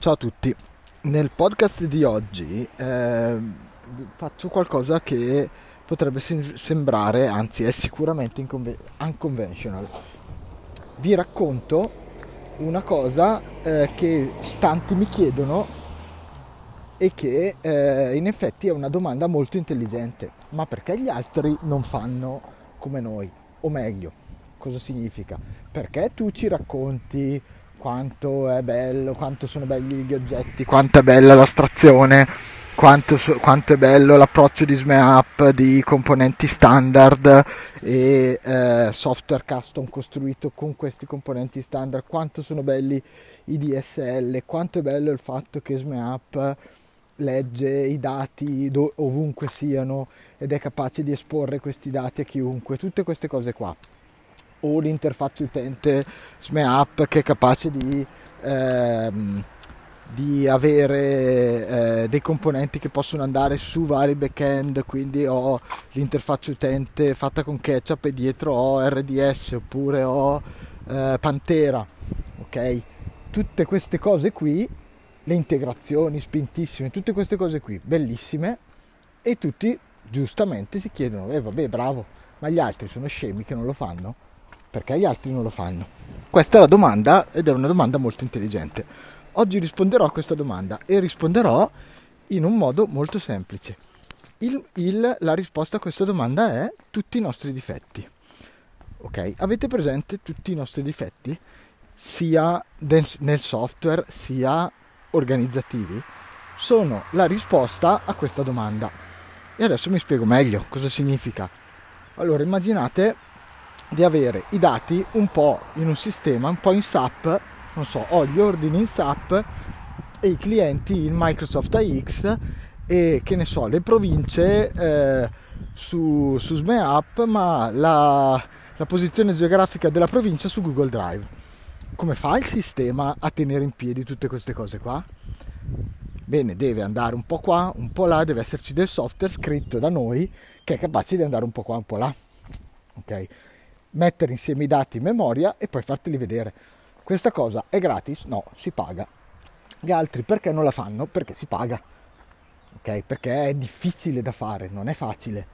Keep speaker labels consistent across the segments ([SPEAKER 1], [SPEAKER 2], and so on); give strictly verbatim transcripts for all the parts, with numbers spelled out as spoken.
[SPEAKER 1] Ciao a tutti, nel podcast di oggi eh, faccio qualcosa che potrebbe sem- sembrare, anzi è sicuramente inconve- unconventional. Vi racconto una cosa eh, che tanti mi chiedono e che eh, in effetti è una domanda molto intelligente. Ma perché gli altri non fanno come noi? O meglio, cosa significa? Perché tu ci racconti quanto è bello, quanto sono belli gli oggetti, quanto è bella l'astrazione, quanto, so- quanto è bello l'approccio di SMAP, di componenti standard e eh, software custom costruito con questi componenti standard, quanto sono belli i D S L, quanto è bello il fatto che SMAP legge i dati do- ovunque siano ed è capace di esporre questi dati a chiunque, tutte queste cose qua. O l'interfaccia utente SMAP che è capace di, ehm, di avere eh, dei componenti che possono andare su vari backend, quindi ho l'interfaccia utente fatta con Ketchup e dietro ho R D S oppure ho eh, Pantera, ok? Tutte queste cose qui, le integrazioni spintissime, tutte queste cose qui, bellissime, e tutti giustamente si chiedono, eh vabbè bravo, ma gli altri sono scemi che non lo fanno? Perché gli altri non lo fanno? Questa è la domanda ed è una domanda molto intelligente. Oggi risponderò a questa domanda e risponderò in un modo molto semplice. Il, il, la risposta a questa domanda è tutti i nostri difetti. Ok? Avete presente tutti i nostri difetti? Sia del, nel software sia organizzativi? Sono la risposta a questa domanda. E adesso mi spiego meglio cosa significa. Allora immaginate di avere i dati un po' in un sistema, un po' in S A P, non so, ho gli ordini in S A P e i clienti in Microsoft A X e che ne so, le province eh, su, su SMAP, ma la, la posizione geografica della provincia su Google Drive. Come fa il sistema a tenere in piedi tutte queste cose qua? Bene, deve andare un po' qua, un po' là, deve esserci del software scritto da noi che è capace di andare un po' qua, un po' là. Ok? Mettere insieme i dati in memoria e poi farteli vedere. Questa cosa è gratis? No, si paga. Gli altri perché non la fanno? Perché si paga. Ok? Perché è difficile da fare, non è facile.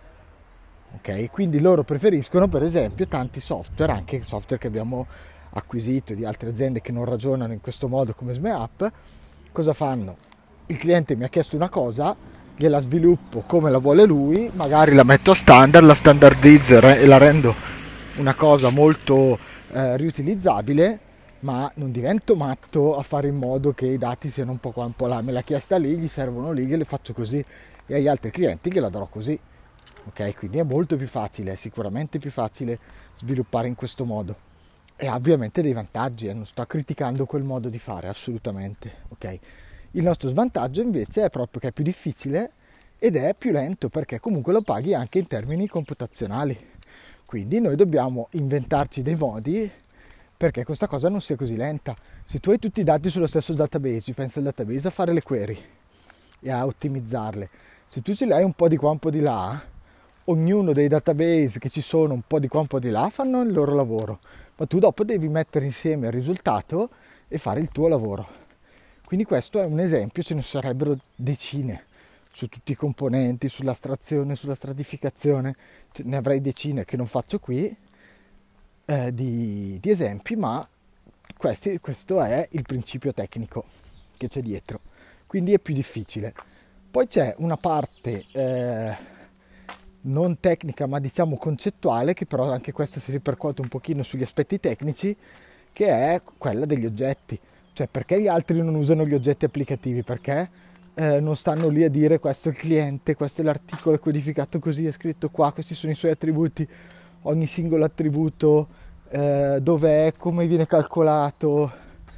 [SPEAKER 1] Ok? Quindi loro preferiscono, per esempio, tanti software, anche software che abbiamo acquisito di altre aziende che non ragionano in questo modo come SMAP. Cosa fanno? Il cliente mi ha chiesto una cosa, gliela sviluppo come la vuole lui, magari la metto a standard, la standardizzo e la rendo una cosa molto eh, riutilizzabile, ma non divento matto a fare in modo che i dati siano un po' qua un po' là. Me l'ha chiesta lì, gli servono lì, gliele faccio così, e agli altri clienti gliela darò così. Ok, quindi è molto più facile, è sicuramente più facile sviluppare in questo modo. E ha ovviamente dei vantaggi, e non sto criticando quel modo di fare, assolutamente. Ok. Il nostro svantaggio invece è proprio che è più difficile ed è più lento, perché comunque lo paghi anche in termini computazionali. Quindi noi dobbiamo inventarci dei modi perché questa cosa non sia così lenta. Se tu hai tutti i dati sullo stesso database, pensa al database a fare le query e a ottimizzarle. Se tu ce li hai un po' di qua, un po' di là, ognuno dei database che ci sono un po' di qua, un po' di là, fanno il loro lavoro. Ma tu dopo devi mettere insieme il risultato e fare il tuo lavoro. Quindi questo è un esempio, ce ne sarebbero decine su tutti i componenti, sull'astrazione, sulla stratificazione, ne avrei decine che non faccio qui eh, di, di esempi, ma questi, questo è il principio tecnico che c'è dietro, quindi è più difficile. Poi c'è una parte eh, non tecnica ma diciamo concettuale, che però anche questa si ripercuote un pochino sugli aspetti tecnici, che è quella degli oggetti. Cioè, perché gli altri non usano gli oggetti applicativi? Perché eh, non stanno lì a dire questo è il cliente, questo è l'articolo, è codificato così, è scritto qua, questi sono i suoi attributi, ogni singolo attributo, eh, dov'è, come viene calcolato,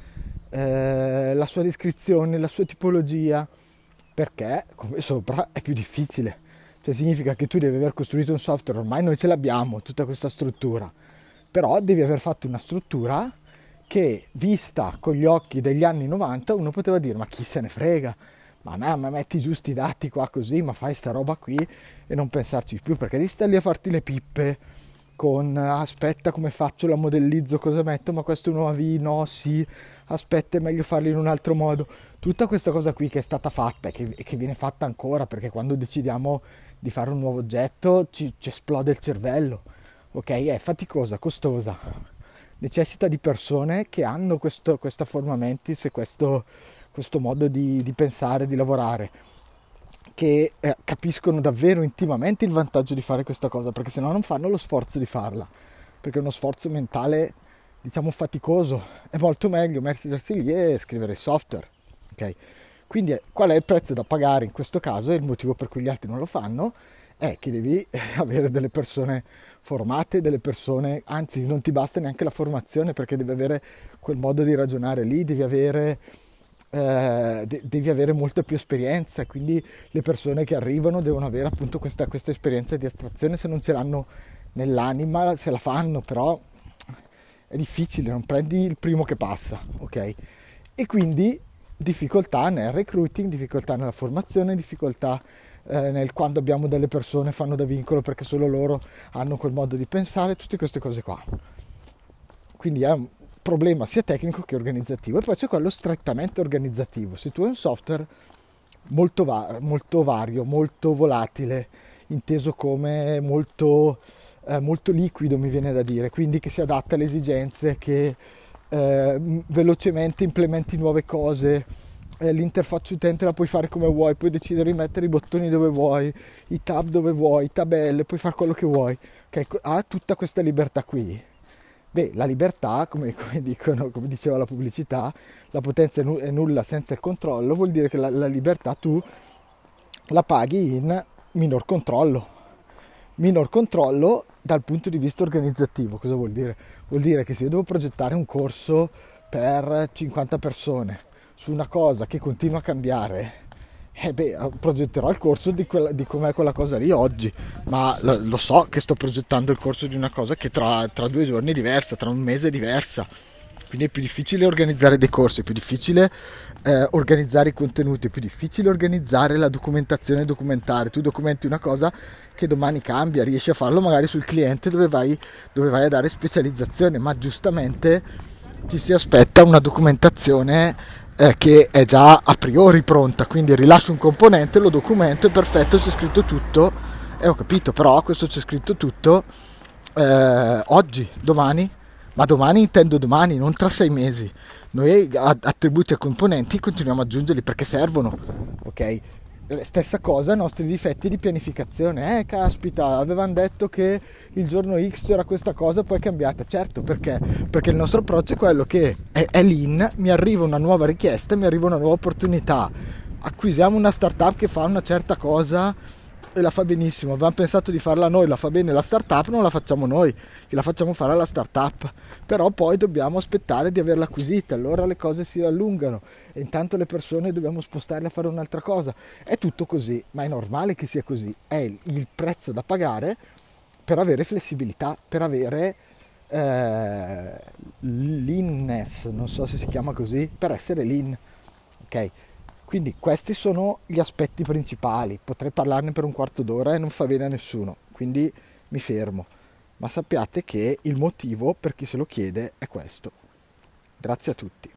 [SPEAKER 1] eh, la sua descrizione, la sua tipologia. Perché, come sopra, è più difficile. Cioè significa che tu devi aver costruito un software, ormai noi ce l'abbiamo, tutta questa struttura, però devi aver fatto una struttura che, vista con gli occhi degli anni novanta, uno poteva dire ma chi se ne frega, ma a me, ma metti giusti i dati qua così, ma fai sta roba qui, e non pensarci più, perché devi stare lì a farti le pippe con aspetta come faccio, la modellizzo, cosa metto, ma questo è un O A V, no, sì, aspetta è meglio farlo in un altro modo. Tutta questa cosa qui che è stata fatta e che, e che viene fatta ancora, perché quando decidiamo di fare un nuovo oggetto ci, ci esplode il cervello, ok? È faticosa, costosa, necessita di persone che hanno questo, questa forma mentis e questo, questo modo di, di pensare, di lavorare, che eh, capiscono davvero intimamente il vantaggio di fare questa cosa, perché se no non fanno lo sforzo di farla, perché è uno sforzo mentale, diciamo, faticoso. È molto meglio mettersi lì e scrivere il software, ok? Quindi eh, qual è il prezzo da pagare in questo caso, e il motivo per cui gli altri non lo fanno è che devi avere delle persone formate, delle persone, anzi non ti basta neanche la formazione, perché devi avere quel modo di ragionare lì, devi avere eh, de- devi avere molta più esperienza, quindi le persone che arrivano devono avere appunto questa, questa esperienza di astrazione. Se non ce l'hanno nell'anima se la fanno, però è difficile, non prendi il primo che passa, ok? E quindi difficoltà nel recruiting, difficoltà nella formazione, difficoltà eh, nel quando abbiamo delle persone fanno da vincolo perché solo loro hanno quel modo di pensare, tutte queste cose qua. Quindi è un problema sia tecnico che organizzativo. E poi c'è quello strettamente organizzativo. Se tu hai un software molto, va- molto vario, molto volatile, inteso come molto, eh, molto liquido, mi viene da dire, quindi che si adatta alle esigenze, che eh, velocemente implementi nuove cose, eh, l'interfaccia utente la puoi fare come vuoi, puoi decidere di mettere i bottoni dove vuoi, i tab dove vuoi, tabelle, puoi fare quello che vuoi, okay? Ha tutta questa libertà qui. Beh, la libertà, come, come dicono, come diceva la pubblicità, la potenza è, nu- è nulla senza il controllo, vuol dire che la, la libertà tu la paghi in minor controllo. Minor controllo dal punto di vista organizzativo. Cosa vuol dire? Vuol dire che se io devo progettare un corso per cinquanta persone su una cosa che continua a cambiare, eh beh, progetterò il corso di, quella, di com'è quella cosa lì oggi, ma lo, lo so che sto progettando il corso di una cosa che tra, tra due giorni è diversa, tra un mese è diversa. Quindi è più difficile organizzare dei corsi, è più difficile eh, organizzare i contenuti, è più difficile organizzare la documentazione e documentare. Tu documenti una cosa che domani cambia, riesci a farlo magari sul cliente dove vai, dove vai a dare specializzazione, ma giustamente ci si aspetta una documentazione eh, che è già a priori pronta, quindi rilascio un componente, lo documento, è perfetto, c'è scritto tutto, e ho capito, però questo c'è scritto tutto eh, oggi, domani, ma domani intendo domani, non tra sei mesi. Noi attributi a componenti continuiamo ad aggiungerli perché servono, ok? Stessa cosa, i nostri difetti di pianificazione. Eh, caspita, avevano detto che il giorno X c'era questa cosa, poi è cambiata. Certo, perché? Perché il nostro approccio è quello che è, è lean, mi arriva una nuova richiesta, mi arriva una nuova opportunità. Acquisiamo una startup che fa una certa cosa e la fa benissimo. Avevamo pensato di farla noi, la fa bene la startup, non la facciamo noi, la facciamo fare alla startup. Però poi dobbiamo aspettare di averla acquisita, allora le cose si allungano e intanto le persone dobbiamo spostarle a fare un'altra cosa. È tutto così, ma è normale che sia così. È il prezzo da pagare per avere flessibilità, per avere eh, leanness, non so se si chiama così, per essere lean, ok? Quindi questi sono gli aspetti principali. Potrei parlarne per un quarto d'ora e non fa bene a nessuno, quindi mi fermo. Ma sappiate che il motivo, per chi se lo chiede, è questo. Grazie a tutti.